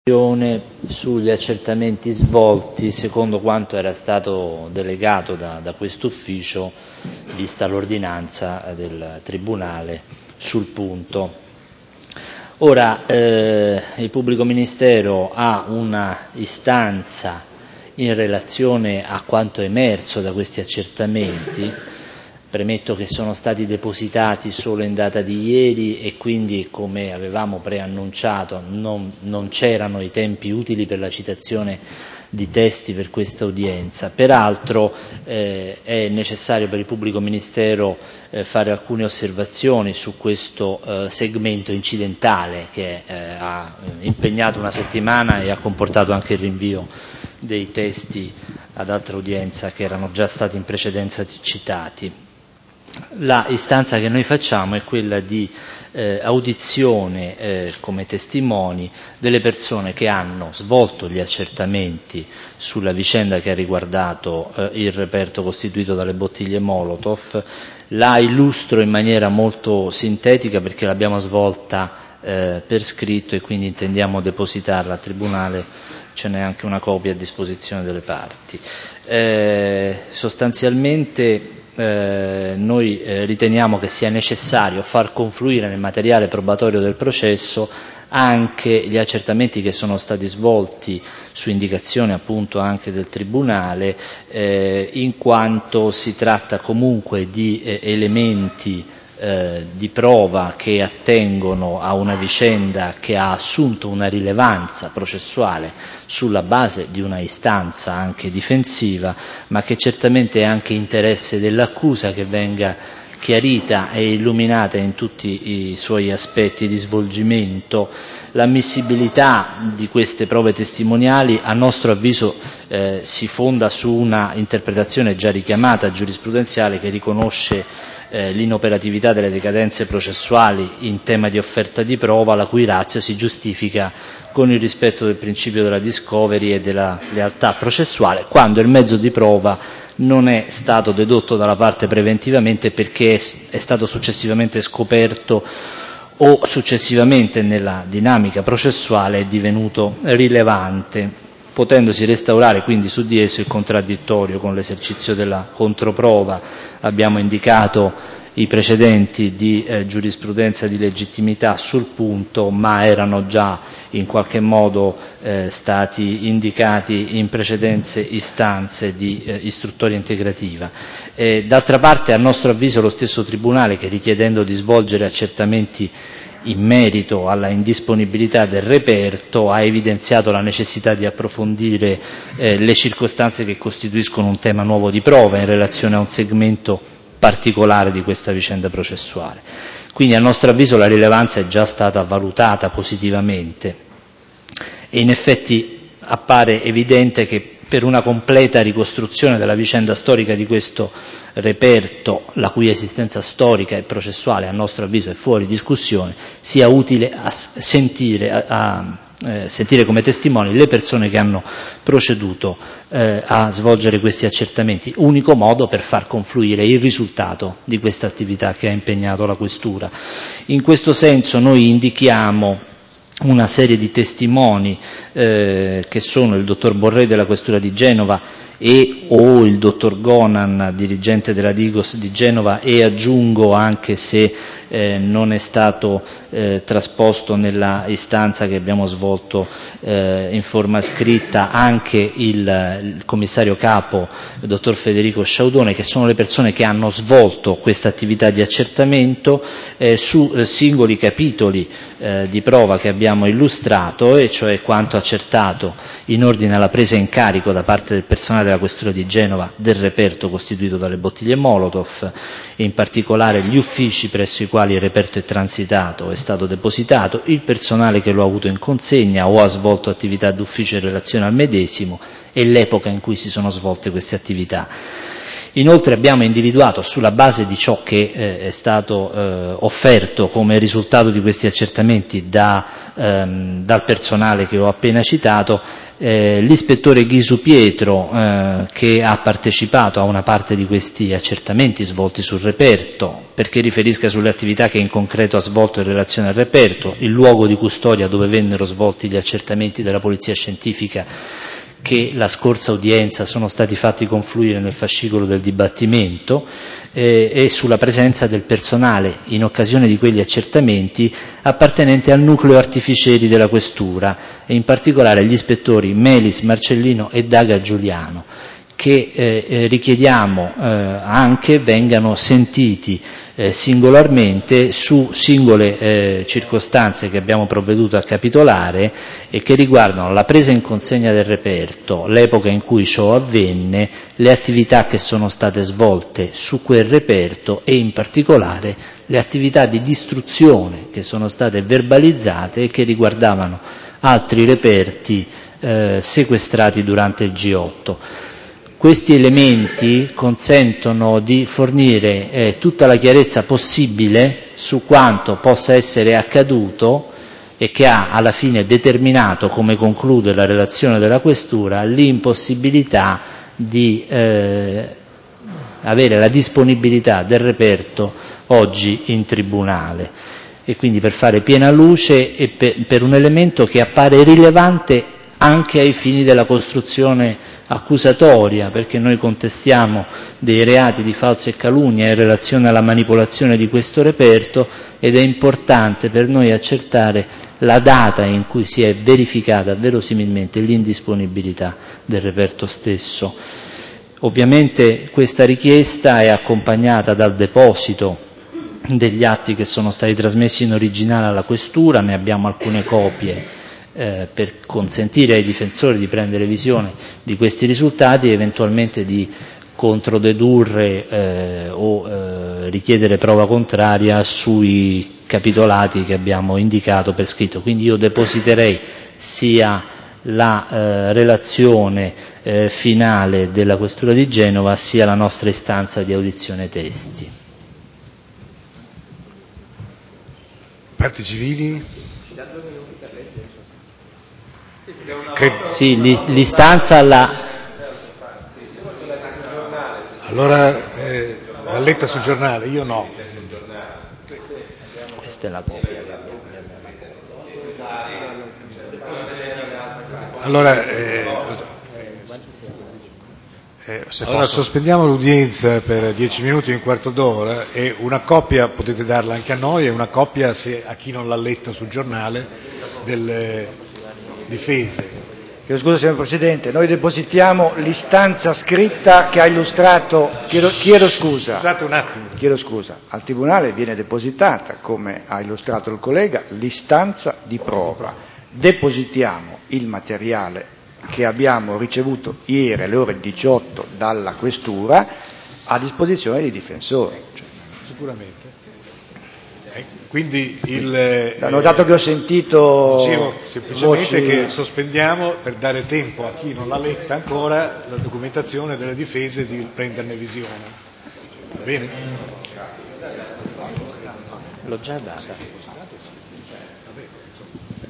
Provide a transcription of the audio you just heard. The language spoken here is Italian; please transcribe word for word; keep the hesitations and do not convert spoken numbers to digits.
Sugli accertamenti svolti secondo quanto era stato delegato da, da questo ufficio, vista l'ordinanza del Tribunale sul punto. Ora, eh, il Pubblico Ministero ha una istanza in relazione a quanto emerso da questi accertamenti. Premetto che sono stati depositati solo in data di ieri e quindi, come avevamo preannunciato, non, non c'erano i tempi utili per la citazione di testi per questa udienza. Peraltro eh, è necessario per il Pubblico Ministero eh, fare alcune osservazioni su questo eh, segmento incidentale che eh, ha impegnato una settimana e ha comportato anche il rinvio dei testi ad altra udienza che erano già stati in precedenza citati. La istanza che noi facciamo è quella di eh, audizione eh, come testimoni delle persone che hanno svolto gli accertamenti sulla vicenda che ha riguardato eh, il reperto costituito dalle bottiglie Molotov. La illustro in maniera molto sintetica perché l'abbiamo svolta eh, per scritto e quindi intendiamo depositarla al Tribunale, ce n'è anche una copia a disposizione delle parti. Eh, sostanzialmente Eh, noi eh, riteniamo che sia necessario far confluire nel materiale probatorio del processo anche gli accertamenti che sono stati svolti su indicazione appunto anche del Tribunale, eh, in quanto si tratta comunque di eh, elementi eh, di prova che attengono a una vicenda che ha assunto una rilevanza processuale sulla base di una istanza anche difensiva, ma che certamente è anche interesse dell'accusa che venga chiarita e illuminata in tutti i suoi aspetti di svolgimento. L'ammissibilità di queste prove testimoniali, a nostro avviso, eh, si fonda su una interpretazione già richiamata giurisprudenziale che riconosce eh, l'inoperatività delle decadenze processuali in tema di offerta di prova, la cui ratio si giustifica con il rispetto del principio della discovery e della lealtà processuale, quando il mezzo di prova non è stato dedotto dalla parte preventivamente perché è stato successivamente scoperto o successivamente nella dinamica processuale è divenuto rilevante, potendosi restaurare quindi su di esso il contraddittorio con l'esercizio della controprova. Abbiamo indicato i precedenti di eh, giurisprudenza di legittimità sul punto, ma erano già in qualche modo eh, stati indicati in precedenze istanze di eh, istruttoria integrativa. Eh, d'altra parte, a nostro avviso, lo stesso Tribunale, che richiedendo di svolgere accertamenti in merito alla indisponibilità del reperto, ha evidenziato la necessità di approfondire eh, le circostanze che costituiscono un tema nuovo di prova in relazione a un segmento particolare di questa vicenda processuale. Quindi a nostro avviso la rilevanza è già stata valutata positivamente e in effetti appare evidente che per una completa ricostruzione della vicenda storica di questo reperto, la cui esistenza storica e processuale a nostro avviso è fuori discussione, sia utile a sentire, a, a eh, sentire come testimoni le persone che hanno proceduto eh, a svolgere questi accertamenti, unico modo per far confluire il risultato di questa attività che ha impegnato la Questura. In questo senso noi indichiamo una serie di testimoni eh, che sono il dottor Borré della Questura di Genova e o il dottor Gonan, dirigente della Digos di Genova, e aggiungo, anche se eh, non è stato eh, trasposto nella istanza che abbiamo svolto eh, in forma scritta, anche il, il commissario capo, il dottor Federico Sciaudone, che sono le persone che hanno svolto questa attività di accertamento eh, su eh, singoli capitoli eh, di prova che abbiamo illustrato, e cioè quanto accertato in ordine alla presa in carico da parte del personale della Questura di Genova del reperto costituito dalle bottiglie Molotov, e in particolare gli uffici presso i quali il reperto è transitato o è stato depositato, il personale che lo ha avuto in consegna o ha svolto attività d'ufficio in relazione al medesimo e l'epoca in cui si sono svolte queste attività. Inoltre abbiamo individuato, sulla base di ciò che eh, è stato eh, offerto come risultato di questi accertamenti da, ehm, dal personale che ho appena citato, Eh, l'ispettore Ghisu Pietro, eh, che ha partecipato a una parte di questi accertamenti svolti sul reperto, perché riferisca sulle attività che in concreto ha svolto in relazione al reperto, il luogo di custodia dove vennero svolti gli accertamenti della Polizia Scientifica che la scorsa udienza sono stati fatti confluire nel fascicolo del dibattimento, eh, e sulla presenza del personale in occasione di quegli accertamenti appartenente al nucleo artificieri della questura e in particolare gli ispettori Melis, Marcellino e Daga Giuliano, che eh, richiediamo eh, anche vengano sentiti eh, singolarmente su singole eh, circostanze che abbiamo provveduto a capitolare e che riguardano la presa in consegna del reperto, l'epoca in cui ciò avvenne, le attività che sono state svolte su quel reperto e in particolare le attività di distruzione che sono state verbalizzate e che riguardavano altri reperti eh, sequestrati durante il G otto. Questi elementi consentono di fornire eh, tutta la chiarezza possibile su quanto possa essere accaduto e che ha alla fine determinato, come conclude la relazione della questura, l'impossibilità di eh, avere la disponibilità del reperto oggi in tribunale, e quindi per fare piena luce e per, per un elemento che appare rilevante anche ai fini della costruzione accusatoria, perché noi contestiamo dei reati di falso e calunnia in relazione alla manipolazione di questo reperto ed è importante per noi accertare la data in cui si è verificata verosimilmente l'indisponibilità del reperto stesso. Ovviamente questa richiesta è accompagnata dal deposito degli atti che sono stati trasmessi in originale alla questura, ne abbiamo alcune copie eh, per consentire ai difensori di prendere visione di questi risultati e eventualmente di controdedurre eh, o eh, richiedere prova contraria sui capitolati che abbiamo indicato per scritto. Quindi io depositerei sia la eh, relazione eh, finale della Questura di Genova sia la nostra istanza di audizione testi. Parti civili? Credo. Sì, l'istanza alla... Allora eh, l'ha letta sul giornale, io no. Questa è la copia. Allora, eh, eh, se allora posso... sospendiamo l'udienza per dieci minuti, un quarto d'ora, e una copia potete darla anche a noi e una copia, se, a chi non l'ha letta sul giornale, delle difese. Chiedo scusa signor Presidente, noi depositiamo l'istanza scritta che ha illustrato, chiedo, chiedo scusa, scusate un attimo, chiedo scusa, al Tribunale viene depositata, come ha illustrato il collega, l'istanza di prova, depositiamo il materiale che abbiamo ricevuto ieri alle ore diciotto dalla Questura a disposizione dei difensori. Cioè. Sicuramente. Eh, quindi il... Eh, Ho notato che ho sentito... Dicevo semplicemente voci... che sospendiamo per dare tempo a chi non l'ha letta ancora la documentazione delle difese di prenderne visione. Va bene? L'ho già data. Vabbè,